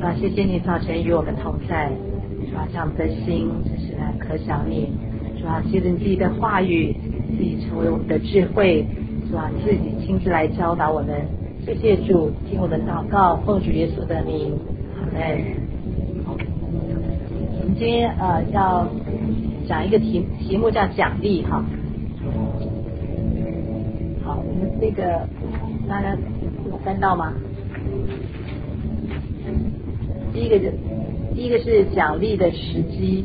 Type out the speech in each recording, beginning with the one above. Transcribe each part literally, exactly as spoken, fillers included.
主啊，谢谢你早晨与我们同在，主啊，让我们的心就是来可想你，主啊，借着你自己的话语，自己成为我们的智慧，主啊，自己亲自来教导我们。谢谢主，听我们祷告，奉主耶稣的名，阿们。我们今天呃要讲一个题题目叫奖励哈。好，我们那个大家有翻到吗？第一个是第一个是奖励的时机。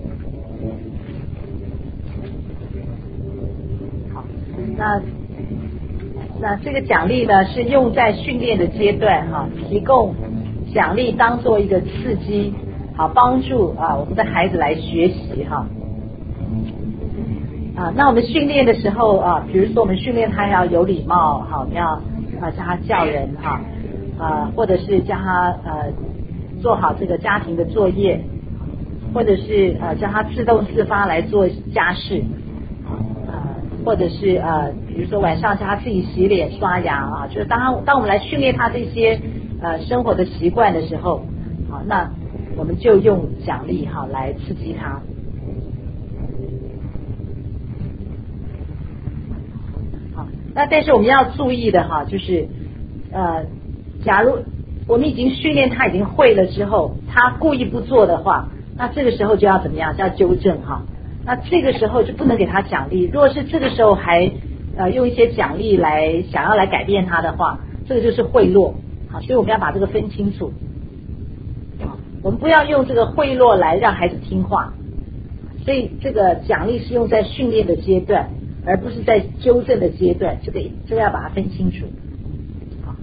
好，那那这个奖励呢是用在训练的阶段哈，提供奖励当做一个刺激，好帮助啊我们的孩子来学习哈。啊，那我们训练的时候啊，比如说我们训练他要有礼貌，好，我们要啊叫他叫人哈，啊或者是叫他呃做好这个家庭的作业，或者是呃叫他自动自发来做家事，啊或者是呃比如说晚上叫他自己洗脸刷牙啊，就是当他当我们来训练他这些呃生活的习惯的时候，好，那我们就用奖励哈来刺激他。那但是我们要注意的哈，就是呃，假如我们已经训练他已经会了之后，他故意不做的话，那这个时候就要怎么样？就要纠正哈。那这个时候就不能给他奖励。如果是这个时候还呃用一些奖励来想要来改变他的话，这个就是贿赂。好，所以我们要把这个分清楚。好，我们不要用这个贿赂来让孩子听话。所以这个奖励是用在训练的阶段，而不是在纠正的阶段，这个这个要把它分清楚。好，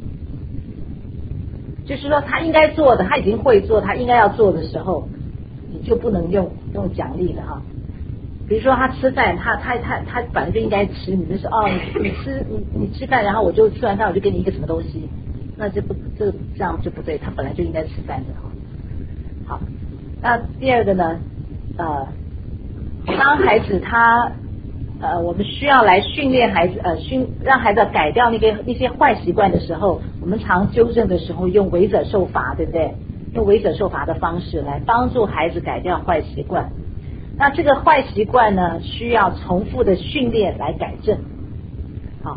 就是说他应该做的，他已经会做，他应该要做的时候，你就不能用用奖励了哈。比如说他吃饭，他他他他本来就应该吃，你就说哦，你你吃你你吃饭，然后我就吃完饭我就给你一个什么东西，那这不这这样就不对，他本来就应该吃饭的哈。好，那第二个呢，呃，当孩子他。呃，我们需要来训练孩子，呃，训让孩子改掉那个那些坏习惯的时候，我们常纠正的时候用为者受罚，对不对？用为者受罚的方式来帮助孩子改掉坏习惯。那这个坏习惯呢，需要重复的训练来改正。好，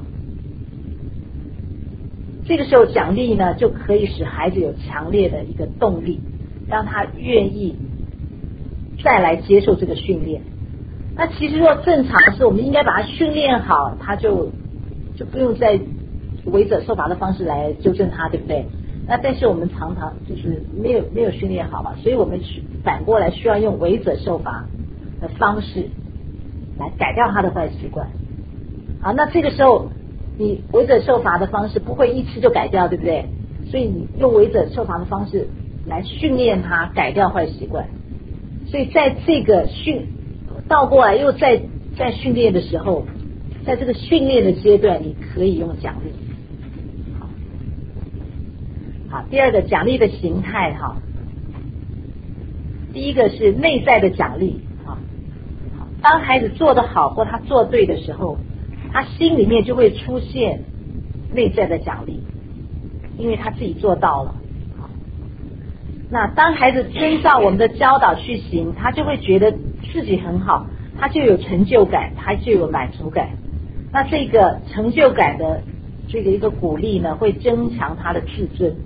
这个时候奖励呢，就可以使孩子有强烈的一个动力，让他愿意再来接受这个训练。那其实若正常是我们应该把它训练好，他就就不用再为者受罚的方式来纠正他，对不对？那但是我们常常就是没有没有训练好嘛，所以我们反过来需要用为者受罚的方式来改掉他的坏习惯。好，那这个时候你为者受罚的方式不会一次就改掉，对不对？所以你用为者受罚的方式来训练他改掉坏习惯。所以在这个训倒过来又在在训练的时候，在这个训练的阶段，你可以用奖励。好，好，第二个奖励的形态哈，第一个是内在的奖励哈。当孩子做得好或他做对的时候，他心里面就会出现内在的奖励，因为他自己做到了。那当孩子遵照我们的教导去行，他就会觉得自己很好，他就有成就感，他就有满足感。那这个成就感的这个一个鼓励呢，会增强他的自尊。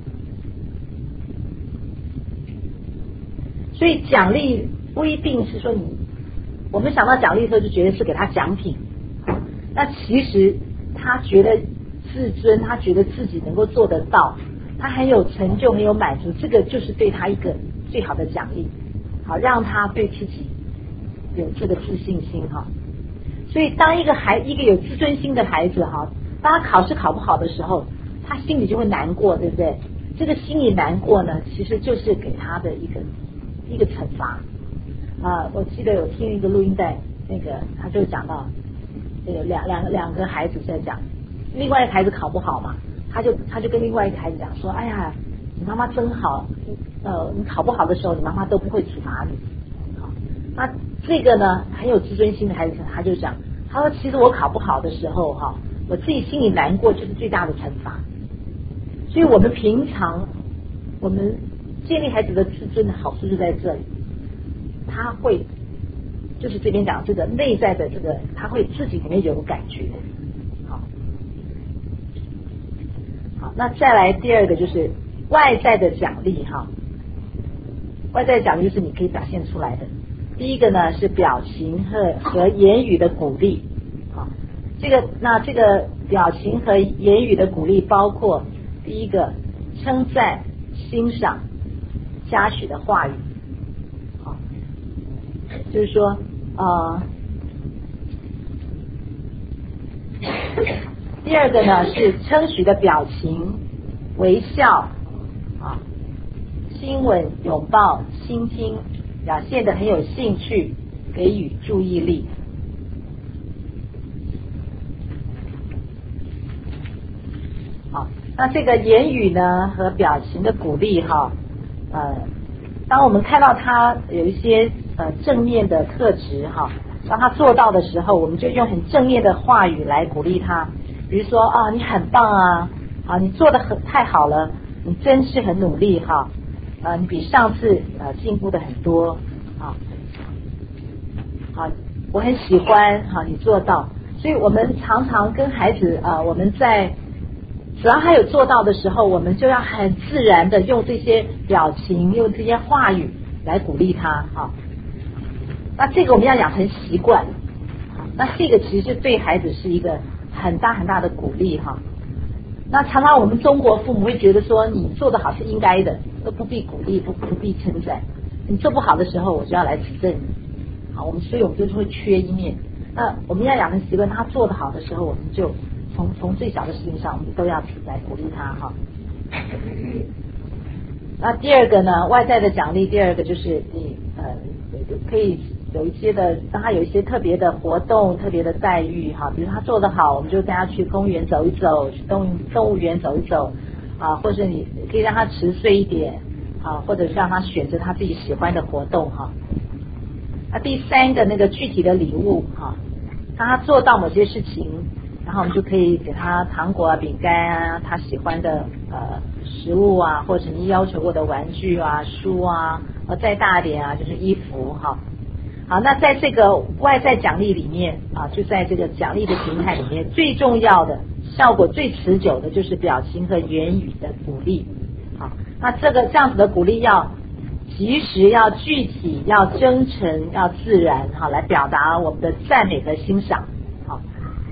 所以奖励不一定是说你，我们想到奖励的时候就觉得是给他奖品，那其实他觉得自尊，他觉得自己能够做得到，他很有成就，很有满足，这个就是对他一个最好的奖励，好让他对自己有这个自信心哈。所以当一个孩一个有自尊心的孩子哈，当他考试考不好的时候，他心里就会难过，对不对？这个心里难过呢，其实就是给他的一个一个惩罚啊。我记得有听一个录音带，那个他就讲到，这个两两两个孩子在讲，另外一个孩子考不好嘛，他就他就跟另外一个孩子讲说，哎呀，你妈妈真好，呃，你考不好的时候，你妈妈都不会处罚你。好，那这个呢，很有自尊心的孩子，他就讲，他说，其实我考不好的时候哈，我自己心里难过就是最大的惩罚。所以我们平常我们建立孩子的自尊的好处就在这里，他会就是这边讲这个内在的这个，他会自己里面有感觉。好，好，那再来第二个就是外在的奖励哈，外在的奖励就是你可以表现出来的。第一个呢是表情和和言语的鼓励，好，这个那这个表情和言语的鼓励包括第一个称赞、欣赏、嘉许的话语，好，就是说呃，第二个呢是称许的表情、微笑啊、亲吻、拥抱、倾听，表现得很有兴趣，给予注意力。好，那这个言语呢和表情的鼓励哈，呃，当我们看到他有一些呃正面的特质哈，当他做到的时候，我们就用很正面的话语来鼓励他，比如说啊，你很棒啊，啊，你做得很太好了，你真是很努力哈，呃，你比上次呃进步的很多啊，好，我很喜欢哈，你做到，所以我们常常跟孩子啊、呃，我们在只要他有做到的时候，我们就要很自然的用这些表情，用这些话语来鼓励他哈。那这个我们要养成习惯，那这个其实对孩子是一个很大很大的鼓励哈。那常常我们中国父母会觉得说，你做得好是应该的，都不必鼓励，不不必称赞。你做不好的时候，我就要来指正你。好，我们所以我们就是会缺一面。那我们要养成习惯，他做得好的时候，我们就从从最小的事情上，我们都要来鼓励他哈。那第二个呢，外在的奖励，第二个就是你呃可以有一些的，让他有一些特别的活动、特别的待遇哈，比如他做得好，我们就带他去公园走一走，去动动物园走一走啊，或者你可以让他迟睡一点啊，或者是让他选择他自己喜欢的活动哈。那第三个那个具体的礼物哈，当他做到某些事情，然后我们就可以给他糖果啊、饼干啊，他喜欢的呃食物啊，或者你要求过的玩具啊、书啊，呃再大一点啊就是衣服哈。好，那在这个外在奖励里面啊，就在这个奖励的形态里面，最重要的、效果最持久的就是表情和言语的鼓励。好，那这个这样子的鼓励要及时、要具体、要真诚、要自然，好，来表达我们的赞美和欣赏。好，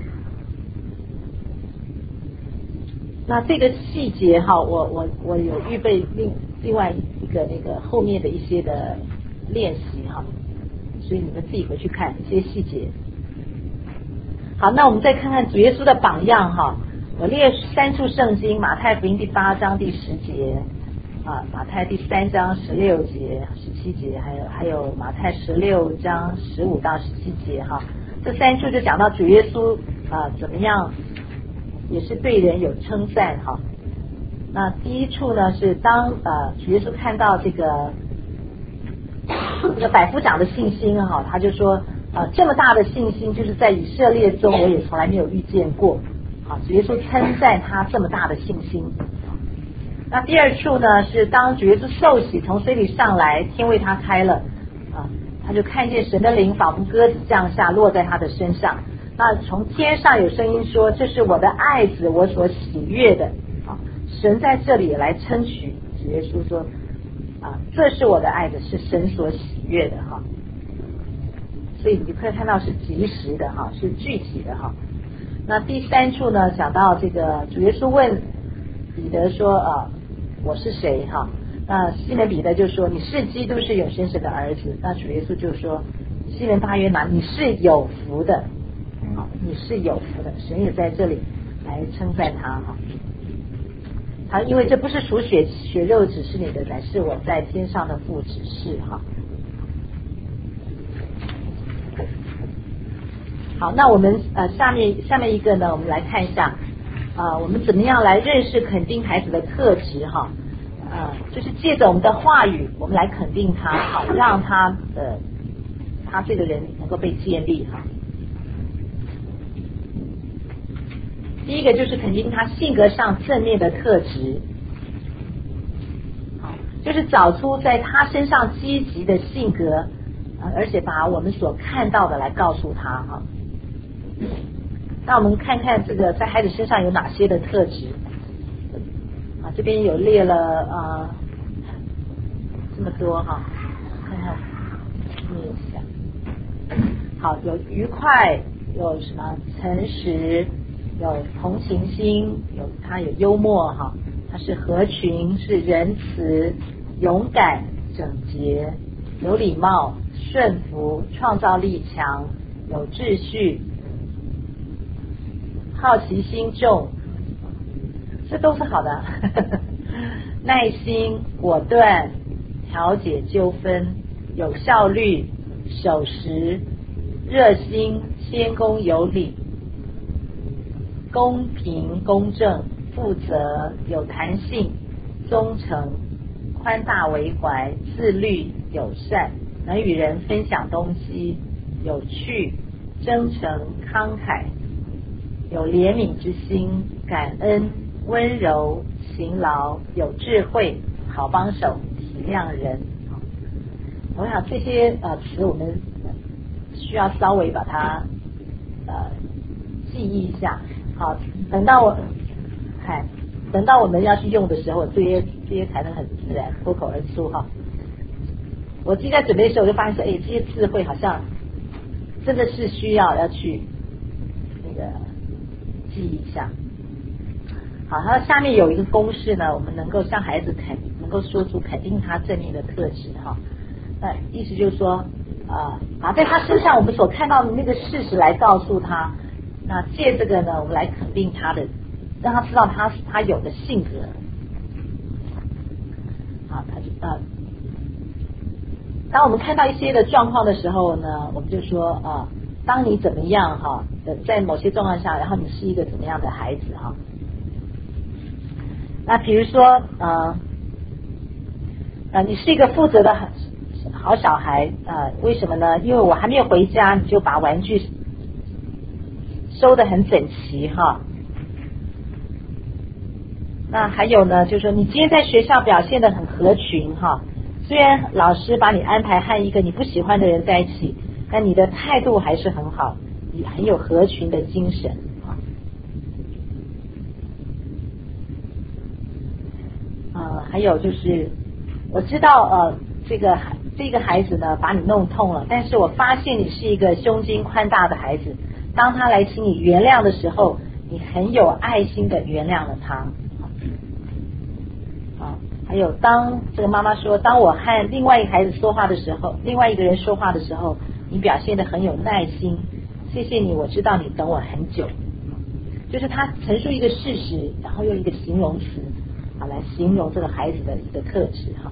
那这个细节哈，我我我有预备另另外一个那个后面的一些的练习哈。所以你们自己回去看一些细节。好，那我们再看看主耶稣的榜样哈。我列三处圣经，马太福音第八章第十节啊，马太第三章十六节、十七节，还有还有马太十六章十五到十七节哈。这三处就讲到主耶稣啊怎么样，也是对人有称赞哈。那第一处呢是当呃主耶稣看到这个。这个百夫长的信心哈，他就说呃这么大的信心，就是在以色列中我也从来没有遇见过。好，主耶稣称赞他这么大的信心。那第二处呢是当主耶稣受洗从水里上来，天为他开了啊，他就看见神的灵仿佛鸽子降下，落在他的身上。那从天上有声音说：“这是我的爱子，我所喜悦的。”啊，神在这里来称许主耶稣说。啊，这是我的爱子，是神所喜悦的哈，所以你可以看到是及时的哈，是具体的哈。那第三处呢，讲到这个主耶稣问彼得说啊，我是谁哈？那西门彼得就说你是基督，是永生神的儿子。那主耶稣就说西门巴约拿，你是有福的，好，你是有福的，神也在这里来称赞他哈。他因为这不是属血血肉指示你的，乃是我在天上的父指示哈。好，那我们呃下面下面一个呢，我们来看一下啊、呃，我们怎么样来认识肯定孩子的特质哈？呃，就是借着我们的话语，我们来肯定他，好，让他呃他这个人能够被建立哈。第一个就是肯定他性格上正面的特质，好， 就是找出在他身上积极的性格，啊，而且把我们所看到的来告诉他哈。那我们看看这个在孩子身上有哪些的特质啊？这边有列了啊这么多哈，看看念一下。好，有愉快，有什么诚实，有同情心，有他有幽默哈，他是合群，是仁慈，勇敢，整洁，有礼貌，顺服，创造力强，有秩序，好奇心重，这都是好的。耐心，果断，调解纠纷，有效率，守时，热心，谦恭有礼，公平公正，负责，有弹性，忠诚，宽大为怀，自律，友善，能与人分享东西，有趣，真诚，慷慨，有怜悯之心，感恩，温柔，勤劳，有智慧，好帮手，体谅人。我想这些呃词我们需要稍微把它呃记忆一下。好，等到我嗨，等到我们要去用的时候，这些这些才能很自然脱口而出哈。我今天在准备的时候，我就发现说，哎，这些智慧好像真的是需要要去那个记忆一下。好，它下面有一个公式呢，我们能够向孩子肯能够说出肯定他正面的特质哈。那意思就是说，啊、呃，在他身上我们所看到的那个事实来告诉他，那借这个呢，我们来肯定他的，让他知道他他有的性格。好，他就呃，当我们看到一些的状况的时候呢，我们就说啊、呃，当你怎么样哈，在某些状况下，然后你是一个怎么样的孩子哈。那比如说呃呃，你是一个负责的好小孩啊、呃，为什么呢？因为我还没有回家，你就把玩具收得很整齐哈。那还有呢，就是说你今天在学校表现得很合群哈，虽然老师把你安排和一个你不喜欢的人在一起，但你的态度还是很好，你很有合群的精神啊。呃，还有就是我知道呃这个这个孩子呢把你弄痛了，但是我发现你是一个胸襟宽大的孩子，当他来请你原谅的时候，你很有爱心的原谅了他。啊，还有当这个妈妈说，当我和另外一个孩子说话的时候，另外一个人说话的时候，你表现得很有耐心，谢谢你，我知道你等我很久。就是他陈述一个事实，然后用一个形容词啊来形容这个孩子的一个特质哈。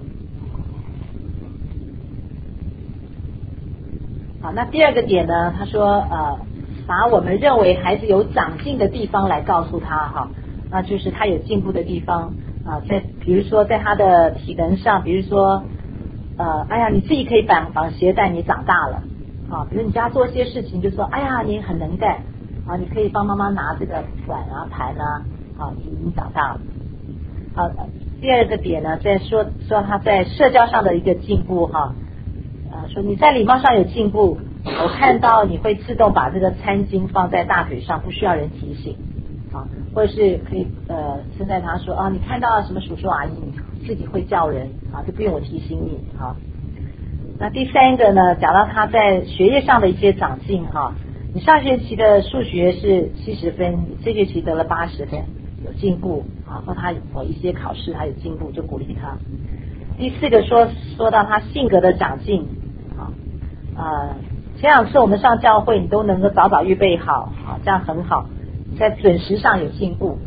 好，那第二个点呢，他说呃，把我们认为孩子有长进的地方来告诉他哈，那就是他有进步的地方啊，在比如说在他的体能上，比如说呃，哎呀，你自己可以绑绑鞋带，你长大了啊，比如你家做一些事情，就说哎呀，你很能干啊，你可以帮妈妈拿这个碗啊盘啊，啊，你你长大了。好，第二个点呢，在说说他在社交上的一个进步哈。啊，说你在礼貌上有进步，我看到你会自动把这个餐巾放在大腿上，不需要人提醒啊，或者是可以呃称赞他说啊，你看到什么叔叔阿姨，你自己会叫人啊，就不用我提醒你啊。那第三个呢，讲到他在学业上的一些长进哈，你上学期的数学是七十分，这学期得了八十分，有进步啊，或他某一些考试他有进步，就鼓励他。第四个说说到他性格的长进。呃，前两次我们上教会，你都能够早早预备好，啊，这样很好，在准时上有进步。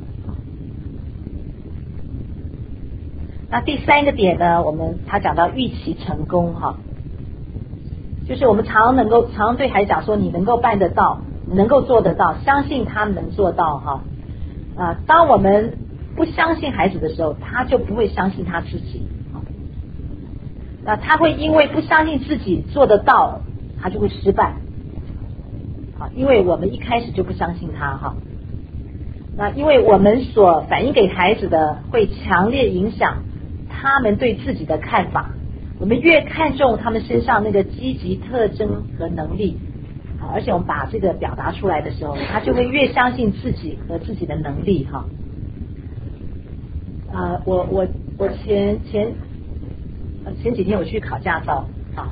那第三个点呢，我们他讲到预期成功哈，就是我们常能够常对孩子讲说，你能够办得到，你能够做得到，相信他能做到哈。啊、呃，当我们不相信孩子的时候，他就不会相信他自己。那他会因为不相信自己做得到，他就会失败。好，因为我们一开始就不相信他哈。那因为我们所反映给孩子的会强烈影响他们对自己的看法，我们越看重他们身上那个积极特征和能力，而且我们把这个表达出来的时候，他就会越相信自己和自己的能力哈。啊、呃，我我我前前前几天我去考驾照啊，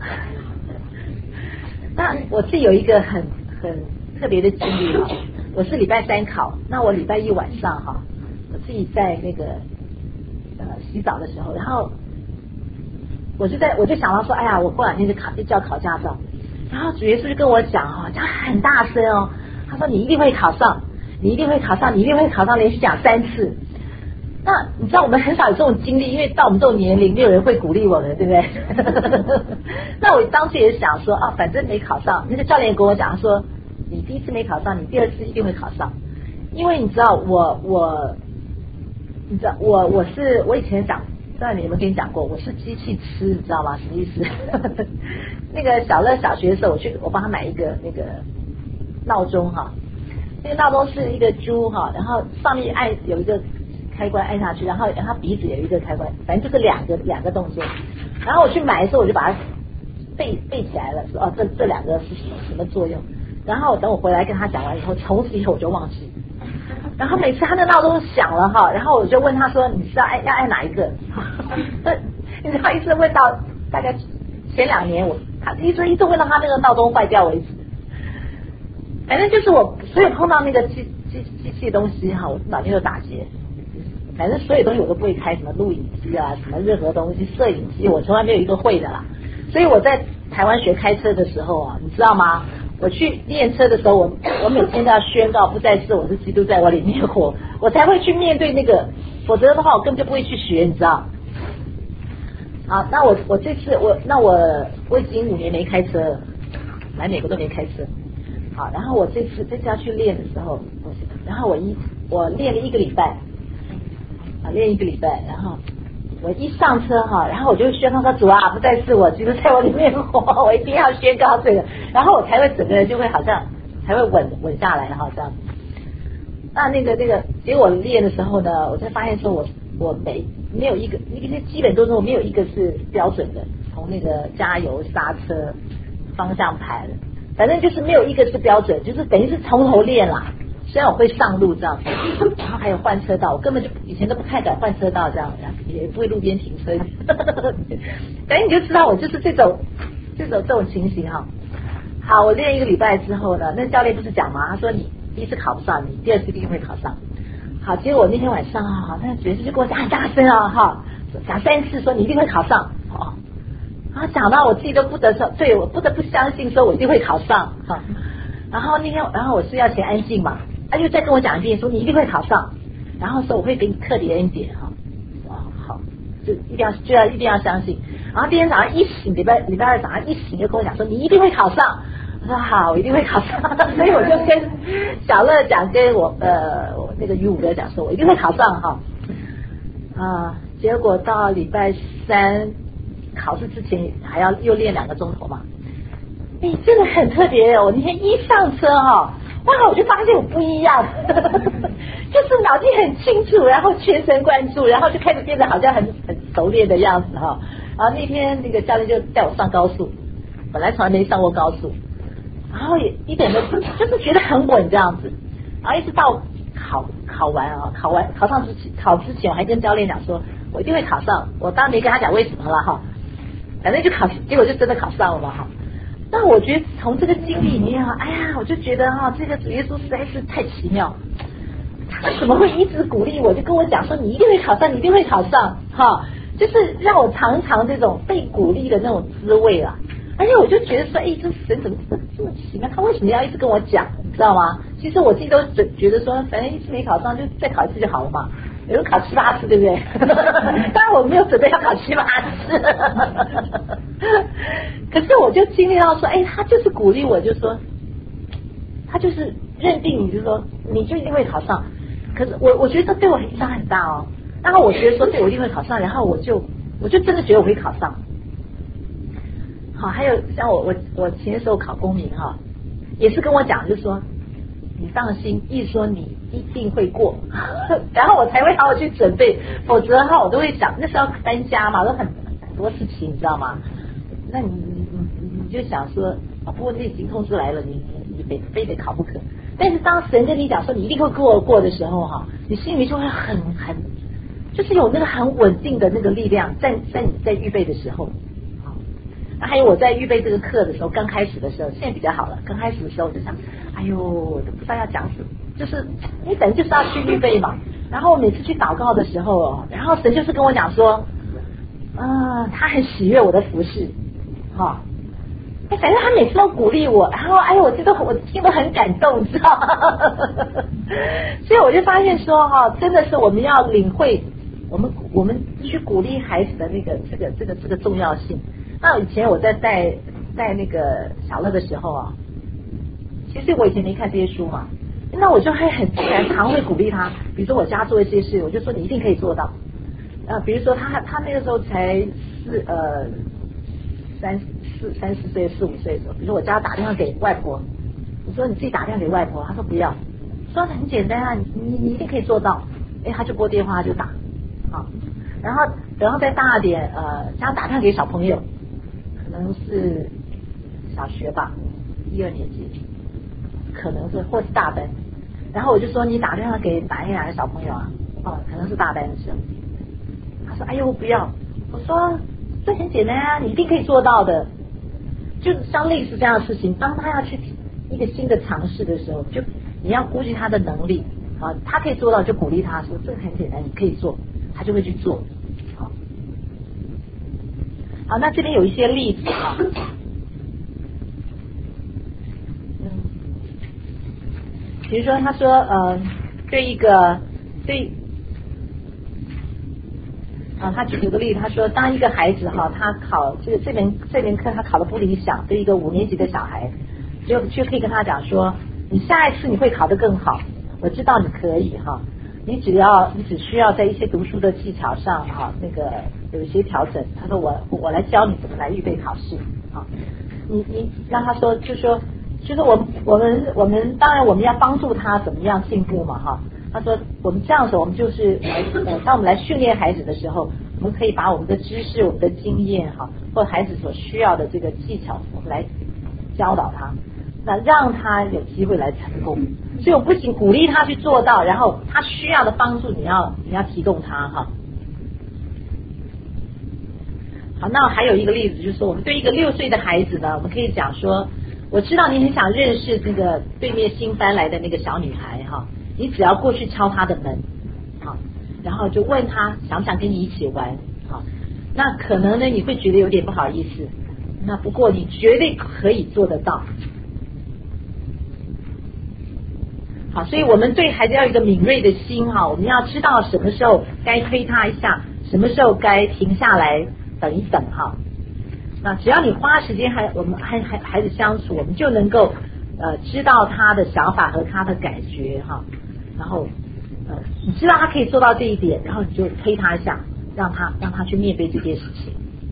那我自己有一个很很特别的经历哈，我是礼拜三考，那我礼拜一晚上哈，我自己在那个呃洗澡的时候，然后我就在我就想到说，哎呀，我过两天就考就要考驾照，然后主耶稣就跟我讲哈，他很大声哦，他说你一定会考上，你一定会考上，你一定会考上，连续讲三次。那你知道我们很少有这种经历，因为到我们这种年龄，没有人会鼓励我们，对不对？那我当时也想说啊，反正没考上，那个教练跟我讲，他说你第一次没考上，你第二次一定会考上，因为你知道我我，你知道我我是我以前讲，不知道你有没有跟你讲过，我是机器吃，你知道吗？什么意思？那个小乐小学的时候，我去我帮他买一个那个闹钟哈，那个闹钟是一个猪哈，然后上面按有一个开关按下去，然后它鼻子有一个开关，反正就是两个两个动作。然后我去买的时候，我就把它背背起来了，说哦，这这两个是什么什么作用？然后等我回来跟他讲完以后，从此以后我就忘记。然后每次他那闹钟响了哈，然后我就问他说：“你是要按要按哪一个？”你知道，一直问到大概前两年，我他一直一直问到他那个闹钟坏掉为止。反正就是我所有碰到那个机机机器的东西哈，我脑筋就打结。反正所有东西我都不会开，什么录影机啊，什么任何东西，摄影机我从来没有一个会的啦。所以我在台湾学开车的时候啊，你知道吗？我去练车的时候，我我每天都要宣告不再是我是基督在我里面活，我才会去面对那个，否则的话我根本就不会去学，你知道。好，那我我这次我那我我已经五年没开车了，来美国都没开车。好，然后我这次这次要去练的时候，我然后我一我练了一个礼拜。啊，练一个礼拜，然后我一上车哈，然后我就宣告说主啊，不再是我，基督在我里面活，我一定要宣告这个，然后我才会整个人就会好像才会稳稳下来哈，这样。那那个那个，结果我练的时候呢，我才发现说我我每没有一个一个基本动作没有一个是标准的，从那个加油、刹车、方向盘，反正就是没有一个是标准，就是等于是从头练啦。虽然我会上路这样，然后还有换车道，我根本就以前都不太敢换车道这样，也不会路边停车。反正你就知道我就是这种这种这种情形哈。好，我练一个礼拜之后呢，那教练不是讲吗？他说你第一次考不上，你第二次一定会考上。好，结果我那天晚上哈，那爵士就跟我讲很大声啊哈，讲三次说你一定会考上哦。然后讲到我自己都不得说，对我不得不相信说我一定会考上哈。然后那天，然后我是要先安静嘛。他就再跟我讲一遍，说你一定会考上，然后说我会给你特别恩典哈，哦好，就一定要就要一定要相信。然后第二天早上一醒，礼拜礼拜二早上一醒就跟我讲说你一定会考上，我说好，我一定会考上，所以我就跟小乐讲，跟我呃我那个于五哥讲说我一定会考上哈啊，结果到礼拜三考试之前还要又练两个钟头嘛，哎真的很特别哦，我那天一上车哈。哇！我就发现我不一样，就是脑筋很清楚，然后全神贯注，然后就开始变得好像很很熟练的样子哈。然后那天那个教练就带我上高速，本来从来没上过高速，然后也一点都就是觉得很稳这样子。然后一直到考考完啊，考完考上之前考之前，我还跟教练讲说，我一定会考上。我当然没跟他讲为什么了哈，反正就考，结果就真的考上了嘛哈。那我觉得从这个经历里面啊，哎呀，我就觉得哈、啊，这个主耶稣实在是太奇妙，他怎么会一直鼓励我，就跟我讲说你一定会考上，你一定会考上，哈，就是让我尝尝这种被鼓励的那种滋味啊。而且我就觉得说，哎，这神怎么这么奇妙？他为什么要一直跟我讲？你知道吗？其实我自己都觉得说，反正一次没考上，就再考一次就好了嘛。有人考七八次，对不对？当然我没有准备要考七八次，可是我就经历到说，哎，他就是鼓励我，就说他就是认定你，就说你就一定会考上。可是我我觉得这对我影响很大哦。然后我觉得说，对我一定会考上，然后我就我就真的觉得我会考上。好，还有像我我我前的时候考公民哈，也是跟我讲，就是说你放心，一说你一定会过，然后我才会好好去准备，否则的话我都会想，那时候搬家嘛，都很很多事情，你知道吗？那你你你你就想说，啊，不过这已经通知来了，你你非非得考不可。但是当神跟你讲说你一定会过过的时候哈，你心里就会很很，就是有那个很稳定的那个力量，在在你在预备的时候。那还有我在预备这个课的时候，刚开始的时候，现在比较好了。刚开始的时候我就想，哎呦，我都不知道要讲什么，就是你等就是要去预备嘛。然后每次去祷告的时候哦，然后神就是跟我讲说，啊，他很喜悦我的服侍，哈、哦，哎，反正他每次都鼓励我，然后哎呦，我觉得我听得很感动，你知道吗？所以我就发现说哈、哦，真的是我们要领会我们我们去鼓励孩子的那个这个这个这个重要性。那以前我在带带那个小乐的时候啊，其实我以前没看这些书嘛，那我就还很自然常会鼓励他，比如说我家做一些事，我就说你一定可以做到。呃，比如说他他那个时候才四呃三四三四岁四五岁的时候，比如说我叫他打电话给外婆，我说你自己打电话给外婆，他说不要，说很简单啊，你你你一定可以做到，哎，他就拨电话他就打，好，然后然后再大点呃，叫他打电话给小朋友。可能是小学吧，一二年级，可能是或是大班。然后我就说你打电话给哪一哪个小朋友啊？哦，可能是大班的时候。他说：“哎呦，不要！”我说：“这很简单啊，你一定可以做到的。”就像类似这样的事情，当他要去一个新的尝试的时候，就你要估计他的能力啊，他可以做到就鼓励他说：“这个很简单，你可以做。”他就会去做。好，那这边有一些例子啊，嗯，比如说他说呃，对一个对啊，他举了个例子，他说当一个孩子哈，他考这个这门这门课他考的不理想，对一个五年级的小孩，就就可以跟他讲说，你下一次你会考得更好，我知道你可以哈。你只要你只需要在一些读书的技巧上哈、啊，那个有一些调整。他说我我来教你怎么来预备考试啊。你你让他说就说就是我我们我们当然我们要帮助他怎么样进步嘛哈。他说我们这样子我们就是呃当我们来训练孩子的时候，我们可以把我们的知识、我们的经验哈，或孩子所需要的这个技巧，我们来教导他。那让他有机会来成功，所以我不仅鼓励他去做到，然后他需要的帮助你要你要提供他哈。好，那还有一个例子就是说，我们对一个六岁的孩子呢，我们可以讲说，我知道你很想认识这个对面新搬来的那个小女孩哈，你只要过去敲她的门，好，然后就问她想不想跟你一起玩，好，那可能呢你会觉得有点不好意思，那不过你绝对可以做得到。好，所以我们对孩子要有一个敏锐的心哈，我们要知道什么时候该推他一下，什么时候该停下来等一等哈。那只要你花时间还我们和孩孩子相处，我们就能够呃知道他的想法和他的感觉哈。然后呃你知道他可以做到这一点，然后你就推他一下，让他让他去面对这件事情。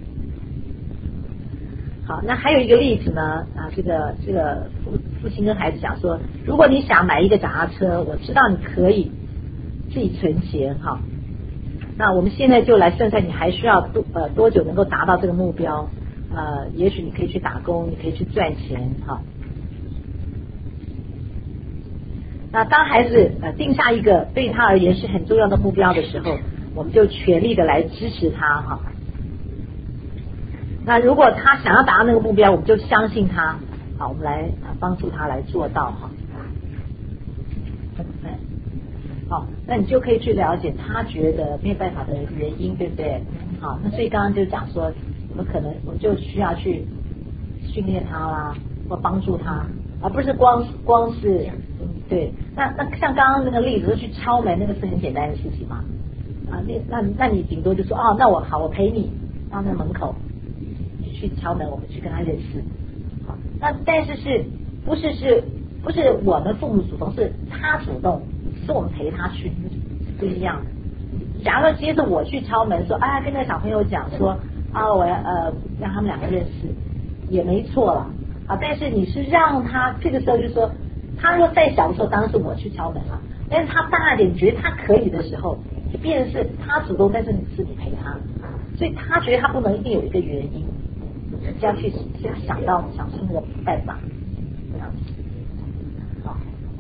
好，那还有一个例子呢啊，这个这个父父亲跟孩子讲说，如果你想买一个脚踏车，我知道你可以自己存钱哈。那我们现在就来算算你还需要多呃多久能够达到这个目标？呃，也许你可以去打工，你可以去赚钱哈。那当孩子呃定下一个对他而言是很重要的目标的时候，我们就全力的来支持他哈。那如果他想要达到那个目标，我们就相信他，好，我们来帮助他来做到哈。好，那你就可以去了解他觉得没有办法的原因，对不对？好，那所以刚刚就讲说，我们可能我们就需要去训练他啦，或帮助他，而不是光光是对。那那像刚刚那个例子，去敲门，那个是很简单的事情嘛。啊，那那那你顶多就说哦，那我好，我陪你到那门口。去敲门，我们去跟他认识。好，那但是是不是是不是我们父母主动，是他主动，是我们陪他去，不一样的。假如说接着我去敲门说，哎，跟那个小朋友讲说啊，我要呃让他们两个认识，也没错了啊。但是你是让他这个时候就说，他说再小的时候，当然是我去敲门了。 但是他大一点觉得他可以的时候，就变成是他主动，但是你是你陪他，所以他觉得他不能一定有一个原因，就要去想到想出那个办法，这样子。好，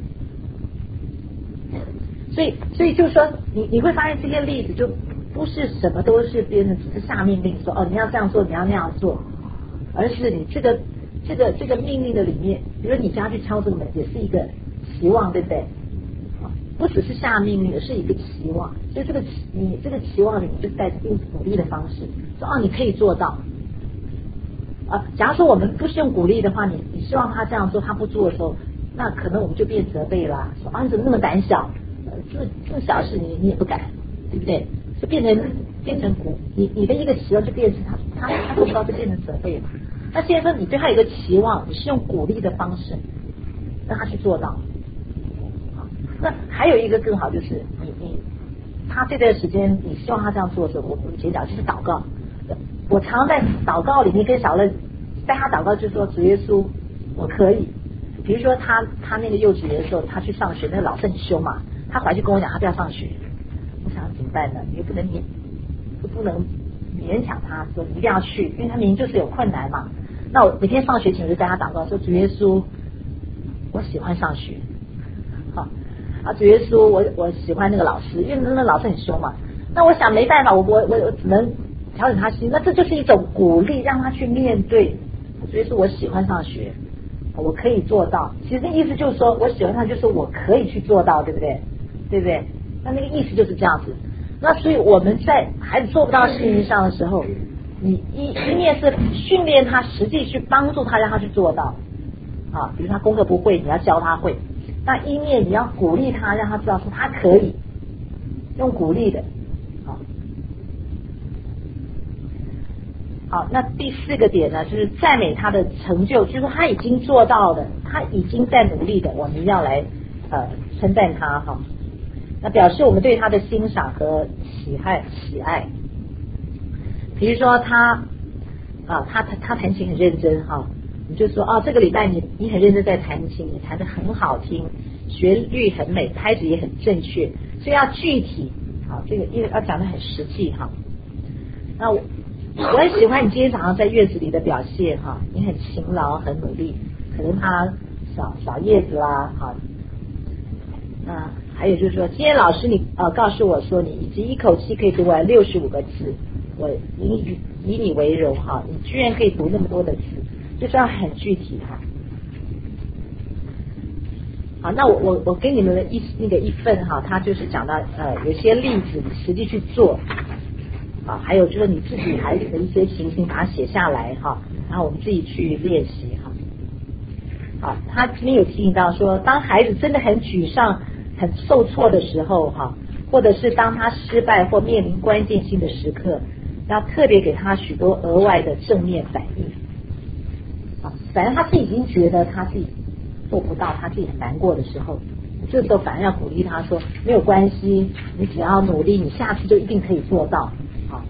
所以所以就是说，你你会发现这些例子就不是什么都是别人只是下命令说哦你要这样做，你要那样做，而是你这个这个这个命令的里面，比如你家去敲这个门，也是一个期望，对不对？不只是下命令，而是一个期望。所以这个你这个期望里，你就带着用鼓励的方式说哦，你可以做到。啊，假如说我们不是用鼓励的话，你你希望他这样做，他不做的时候，那可能我们就变责备啦，说啊你怎么那么胆小？呃，这这么小事你你也不敢，对不对？就变成变成鼓，你你的一个期望就变成他他他做不到就变成责备了。那现在说你对他有一个期望，你是用鼓励的方式让他去做到。那还有一个更好就是你你他这段时间你希望他这样做的时候，我我们前讲就是祷告。我常在祷告里面跟小乐带他祷告，就是说主耶稣我可以。比如说他他那个幼稚园的时候，他去上学，那个老师很凶嘛，他回去跟我讲他不要上学。我想怎么办呢？你又不能勉又不能勉强他说你一定要去，因为他明明就是有困难嘛。那我每天上学前我就带他祷告说主耶稣我喜欢上学。好啊，主耶稣我我喜欢那个老师，因为那个老师很凶嘛。那我想没办法，我我我只能调整他心，那这就是一种鼓励，让他去面对。主耶稣我喜欢上学，我可以做到。其实意思就是说我喜欢上就是我可以去做到，对不对？对不对？那那个意思就是这样子。那所以我们在孩子做不到事情上的时候，你一一面是训练他，实际去帮助他，让他去做到啊。比如他功课不会，你要教他会。那一面你要鼓励他，让他知道说他可以，用鼓励的。好，好，那第四个点呢，就是赞美他的成就，就是他已经做到的，他已经在努力的，我们要来呃称赞他哈。那表示我们对他的欣赏和喜爱喜爱。比如说他啊，他他他弹琴很认真哈。你就说哦，这个礼拜你你很认真在弹琴，你弹得很好听，旋律很美，拍子也很正确，所以要具体，好，这个因为要讲得很实际哈。那我我很喜欢你今天早上在院子里的表现哈，你很勤劳很努力，可能他扫扫叶子啦，好，那还有就是说，今天老师你呃告诉我说你已经一口气可以读完六十五个字，我以以你为荣哈，你居然可以读那么多的字。就是要很具体哈。好，那我我我给你们的一那个一份哈，他就是讲到呃有些例子你实际去做啊，还有就是你自己孩子的一些情形把它写下来哈，然后我们自己去练习哈。好，他这边有提醒到说，当孩子真的很沮丧、很受挫的时候哈，或者是当他失败或面临关键性的时刻，要特别给他许多额外的正面反应。反正他自己已经觉得他自己做不到，他自己很难过的时候，这时候反而要鼓励他说没有关系，你只要努力，你下次就一定可以做到。好，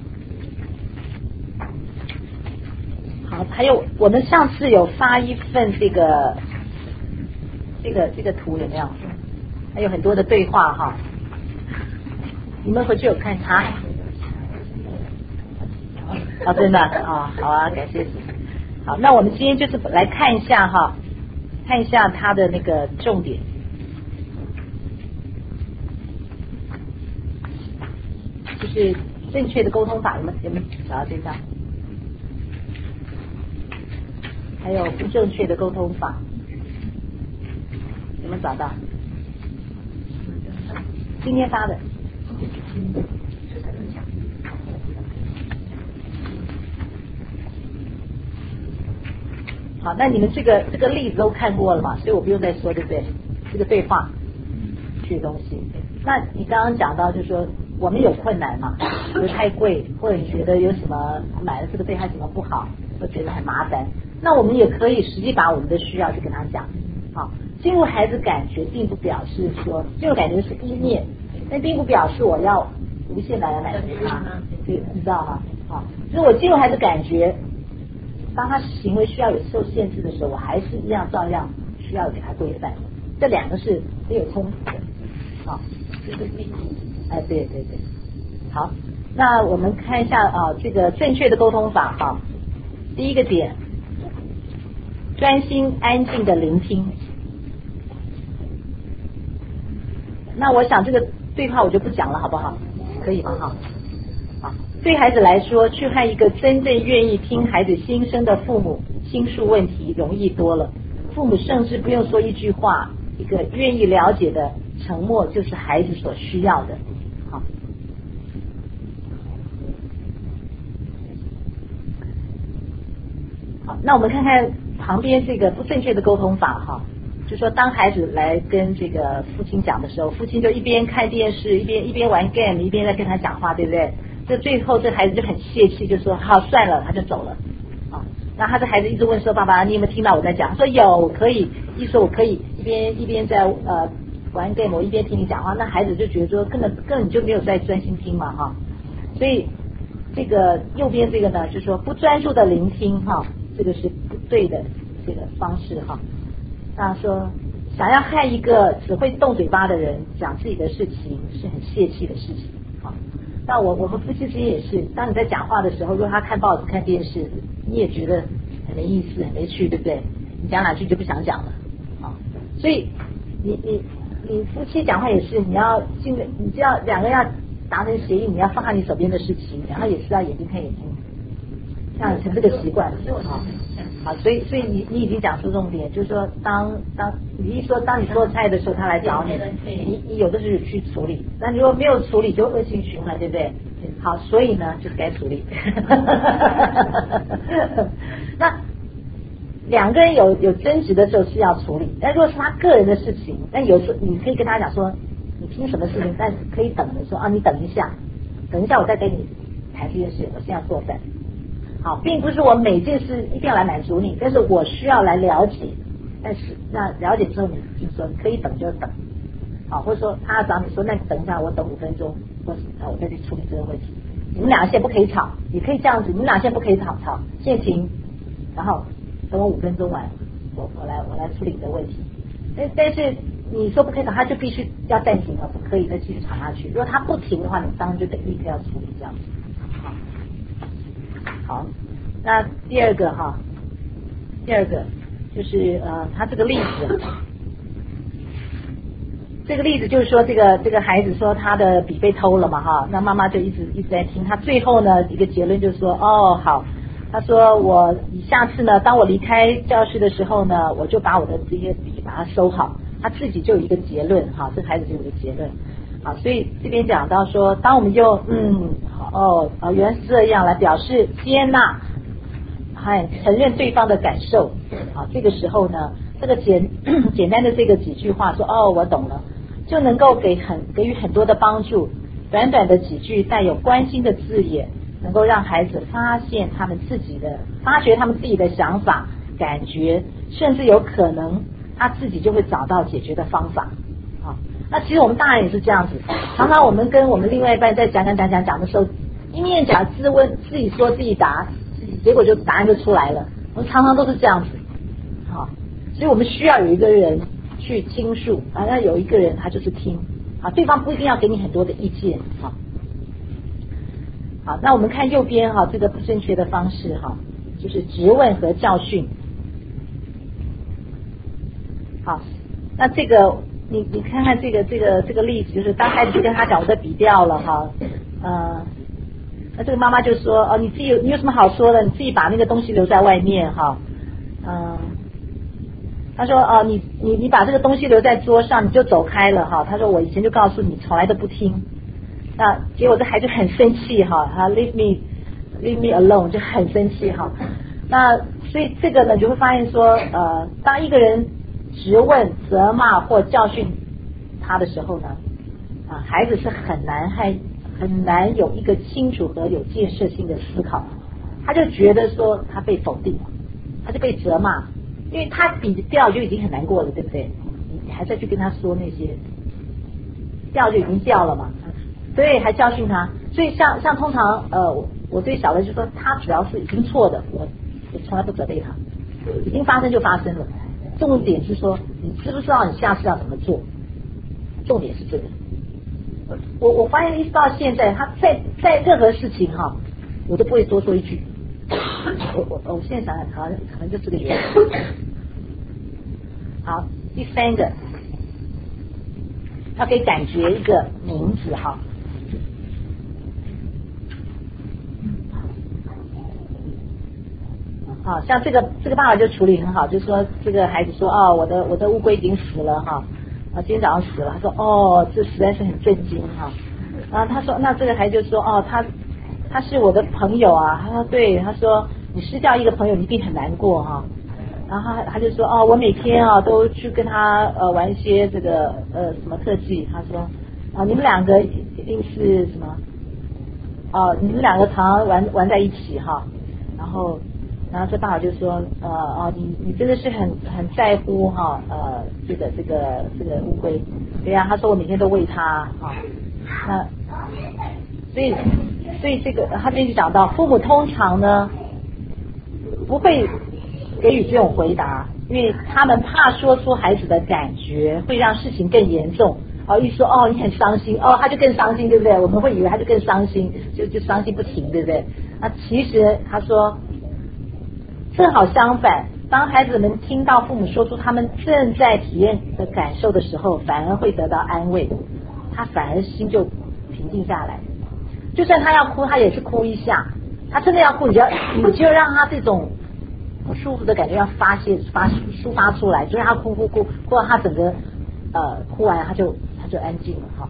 好，还有我们上次有发一份这个这个这个图有没有？还有很多的对话哈，你们回去有看他？啊，真的啊，好啊，感谢。好，那我们今天就是来看一下哈，看一下它的那个重点，就是正确的沟通法，有没有有没有找到这张？还有不正确的沟通法，有没有找到？今天发的。好，那你们这个这个例子都看过了嘛，所以我不用再说，对不对？这个对话这些东西，那你刚刚讲到就是说我们有困难嘛，觉得太贵，或者你觉得有什么买了这个对他什么不好，或觉得很麻烦，那我们也可以实际把我们的需要去跟他讲。好，进入孩子感觉并不表示说进入感觉是一面，但并不表示我要无限的来满足他，对，你知道吗？好，就是我进入孩子感觉。当他行为需要有受限制的时候，我还是一样照样需要给他规范，这两个是没有冲突的。 哈。哎，对对对，好，那我们看一下啊，这个正确的沟通法哈。第一个点，专心安静的聆听。那我想这个对话我就不讲了，好不好？可以吗？哈。好，对孩子来说，去和一个真正愿意听孩子心声的父母倾诉问题容易多了。父母甚至不用说一句话，一个愿意了解的沉默就是孩子所需要的。好，好，那我们看看旁边这个不正确的沟通法哈。就说当孩子来跟这个父亲讲的时候，父亲就一边看电视，一边一边玩 game， 一边在跟他讲话，对不对？这最后这孩子就很泄气，就说好算了，他就走了。啊，那他的孩子一直问说，爸爸你有没有听到我在讲？他说有，可以，一说我可以一边一边在呃玩 game， 我一边听你讲话，那孩子就觉得说根本根本就没有在专心听嘛哈。所以这个右边这个呢，就是说不专注的聆听哈，这个是不对的这个方式哈。那说想要和一个只会动嘴巴的人讲自己的事情是很泄气的事情啊。那我我们夫妻之间也是，当你在讲话的时候，如果他看报纸看电视，你也觉得很没意思很没趣，对不对？你讲两句就不想讲了啊。所以你你你夫妻讲话也是，你要尽你就要两个要达成协议，你要放下你手边的事情，然后也是要眼睛看眼睛，要养成这个习惯啊。啊，所以所以你你已经讲出重点，就是说当当你一说当你做菜的时候，他来找你，你你有的是去处理，那如果没有处理就恶性循环，对不对？好，所以呢就是该处理。那两个人有有争执的时候是要处理，但如果是他个人的事情，那有时候你可以跟他讲说，你听什么事情，但可以等的说啊，你等一下，等一下我再跟你谈这件事，我现在做饭。好，并不是我每件事一定要来满足你，但是我需要来了解。但是那了解之后，你就说可以等就等，好，或者说他要找你说，那你等一下，我等五分钟，或者我再去处理这个问题。你们俩现在不可以吵，也可以这样子，你们俩现在不可以吵吵，现在停，然后等我五分钟完，我我来我来处理你的问题。但但是你说不可以吵，他就必须要暂停了，不可以再继续吵下去。如果他不停的话，你当然就得立刻要处理这样子。好，那第二个哈，第二个就是呃，他这个例子，这个例子就是说，这个这个孩子说他的笔被偷了嘛哈，那妈妈就一直一直在听，他最后呢一个结论就是说，哦好，他说我下次呢，当我离开教室的时候呢，我就把我的这些笔把它收好，他自己就有一个结论哈，这个孩子就有一个结论。好，所以这边讲到说，当我们就嗯哦哦原来是这样来表示接纳，还承认对方的感受，好，这个时候呢，这个简简单的这个几句话说哦我懂了，就能够给很给予很多的帮助。短短的几句带有关心的字眼，能够让孩子发现他们自己的发掘他们自己的想法、感觉，甚至有可能他自己就会找到解决的方法。那其实我们大人也是这样子，常常我们跟我们另外一半在讲讲讲讲讲的时候，一面讲自问自己说自己答，结果就答案就出来了。我们常常都是这样子，好，所以我们需要有一个人去倾诉，啊，那有一个人他就是听，啊，对方不一定要给你很多的意见，好，好，那我们看右边哈，这个不正确的方式哈，就是质问和教训，好，那这个。你你看看这个这个这个例子，就是当孩子就跟他讲我的笔掉了哈，呃，那这个妈妈就说哦你自己你有什么好说的，你自己把那个东西留在外面哈，嗯、呃，他说哦你你你把这个东西留在桌上你就走开了哈，他说我以前就告诉你从来都不听，那结果这孩子很生气哈，他 leave me leave me alone 就很生气哈，那所以这个呢就会发现说呃当一个人质问、责骂或教训他的时候呢，啊，孩子是很难还很难有一个清楚和有建设性的思考，他就觉得说他被否定，他就被责骂，因为他笔掉就已经很难过了，对不对？你还再去跟他说那些掉就已经掉了嘛，对，还教训他，所以像像通常呃，我对小的就说他只要是已经错的，我我从来不责备他，已经发生就发生了。重点是说，你知不知道你下次要怎么做？ 重点是这个。我我发现一直到现在，他在在任何事情哈，我都不会多说一句。我我我现在想想，好像可能就这个原因。好，第三个，要给感觉一个名字哈。好像这个这个办法就处理很好，就是说这个孩子说哦，我的我的乌龟已经死了哈，啊今天早上死了，他说哦，这实在是很震惊哈。然后他说那这个孩子就说哦，他他是我的朋友啊，他说对，他说你失掉一个朋友，你一定很难过哈。然后他他就说哦，我每天啊都去跟他呃玩一些这个呃什么特技，他说啊你们两个一定是什么哦，你们两个常常玩玩在一起哈，然后。然后这爸爸就说，呃哦，你你真的是很很在乎哈，呃，这个这个这个乌龟，对呀、啊，他说我每天都喂它哈，那所以所以这个他这边就讲到，父母通常呢不会给予这种回答，因为他们怕说出孩子的感觉会让事情更严重。哦，一说哦你很伤心，哦他就更伤心，对不对？我们会以为他就更伤心，就就伤心不停，对不对？那其实他说。正好相反，当孩子们听到父母说出他们正在体验的感受的时候，反而会得到安慰，他反而心就平静下来。就算他要哭，他也是哭一下。他真的要哭，你就要你就让他这种不舒服的感觉要发泄发抒发出来，就让他哭哭哭，哭到他整个呃哭完，他就他就安静了哈。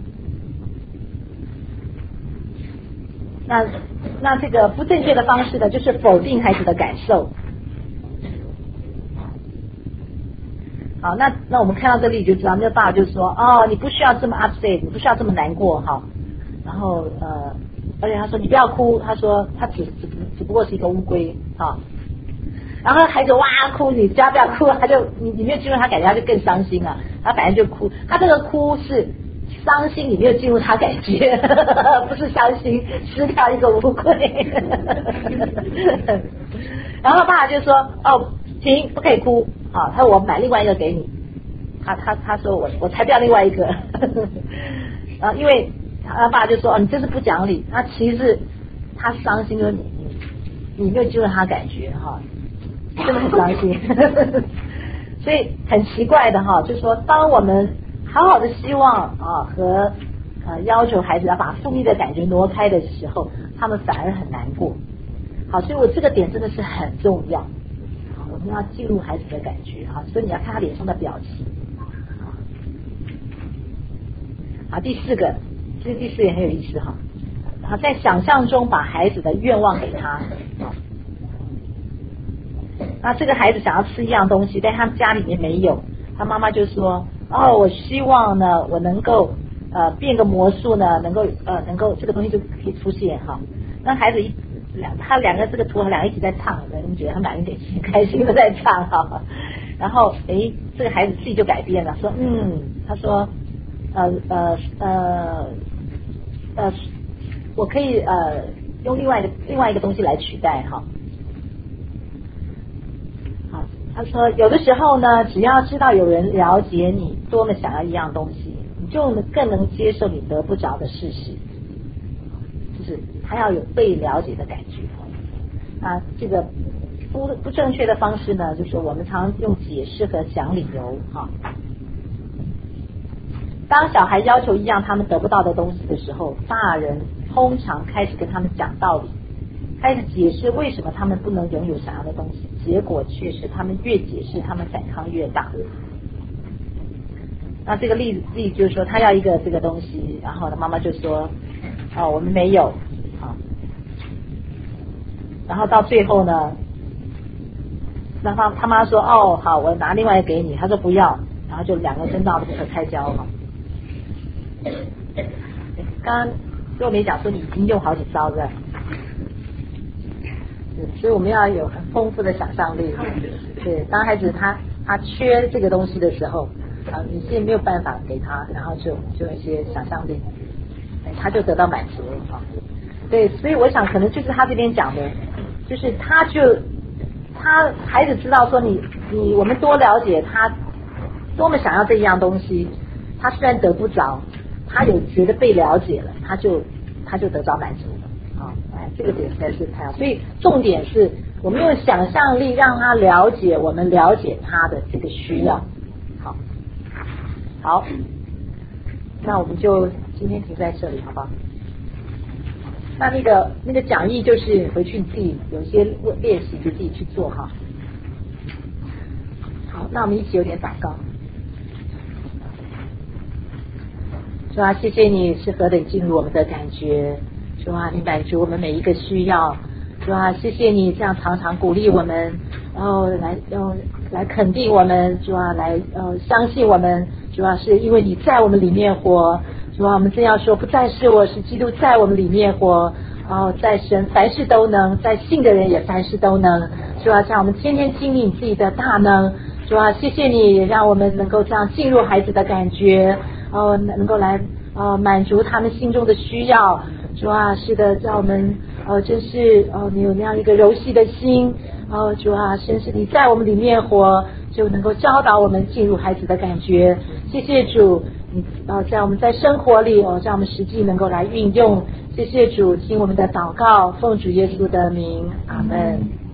那那这个不正确的方式呢，就是否定孩子的感受。好，那那我们看到这里就知道，那个爸爸就说，哦，你不需要这么 upset， 你不需要这么难过哈。然后呃，而且他说你不要哭，他说他只只只不过是一个乌龟啊。然后孩子哇哭，你叫他不要哭，他就你你没有进入他感觉，他就更伤心了，他反正就哭，他这个哭是伤心，你没有进入他感觉，不是伤心失掉一个乌龟。然后爸爸就说，哦，停，不可以哭。啊，他说我买另外一个给你，他他他说我我才不要另外一个，啊，因为他爸就说哦你这是不讲理，他其实他伤心说你你你没有进入他感觉哈，真的很伤心，所以很奇怪的哈，就是说当我们好好的希望啊和呃要求孩子要把负面的感觉挪开的时候，他们反而很难过。好，所以我这个点真的是很重要。我们要进入孩子的感觉哈，所以你要看他脸上的表情。好，第四个，其实第四个也很有意思哈。好，在想象中把孩子的愿望给他。那这个孩子想要吃一样东西，但他家里面没有，他妈妈就说：“哦，我希望呢，我能够呃变个魔术呢，能够呃能够这个东西就可以出现哈。”那孩子一。两他两个这个图两个一起在唱，你们觉得他们两个一起开心的在唱哈，然后诶这个孩子自己就改变了，说嗯他说呃呃呃呃我可以呃用另外一个另外一个东西来取代哈。好，他说有的时候呢，只要知道有人了解你多么想要一样东西，你就更能接受你得不着的事实。就是他要有被了解的感觉啊，这个不不正确的方式呢，就是我们常用解释和讲理由哈。当小孩要求一样他们得不到的东西的时候，大人通常开始跟他们讲道理，开始解释为什么他们不能拥有想要的东西，结果却是他们越解释，他们反抗越大。那这个例子例子就是说，他要一个这个东西，然后呢，妈妈就说。哦，我们没有，啊，然后到最后呢，那他他妈说，哦，好，我拿另外一个给你，他说不要，然后就两个争闹的不可开交嘛。刚刚若梅讲说你已经用好几招了，所以我们要有很丰富的想象力。对，当孩子他他缺这个东西的时候，啊，你现在没有办法给他，然后就就有一些想象力。他就得到满足啊，对，所以我想可能就是他这边讲的，就是他就他孩子知道说你你我们多了解他多么想要这一样东西， 他虽然得不着，他有觉得被了解了，他就他就得着满足了啊！哎，这个点实在是太好。所以重点是我们用想象力让他了解我们了解他的这个需要。好，好，那我们就今天停在这里，好不好？那那个那个讲义就是回去你自己有一些练习，就自己去做哈。好，那我们一起有点祷告。主啊，谢谢你是何等进入我们的感觉，主啊，你满足我们每一个需要，主啊，谢谢你这样常常鼓励我们，然后来用来肯定我们，主啊，来呃相信我们，主啊，是因为你在我们里面活。主啊，我们真要说，不再是我，是基督在我们里面活。然后在神凡事都能，在信的人也凡事都能。主啊，让我们天天经历你自己的大能。主啊，谢谢你让我们能够这样进入孩子的感觉，哦，能够来呃满足他们心中的需要。主啊，是的，让我们呃真是呃你有那样一个柔细的心。哦，主啊，真是你在我们里面活，就能够教导我们进入孩子的感觉。谢谢主。呃，在我们在生活里哦，让我们实际能够来运用。谢谢主，听我们的祷告，奉主耶稣的名，阿们。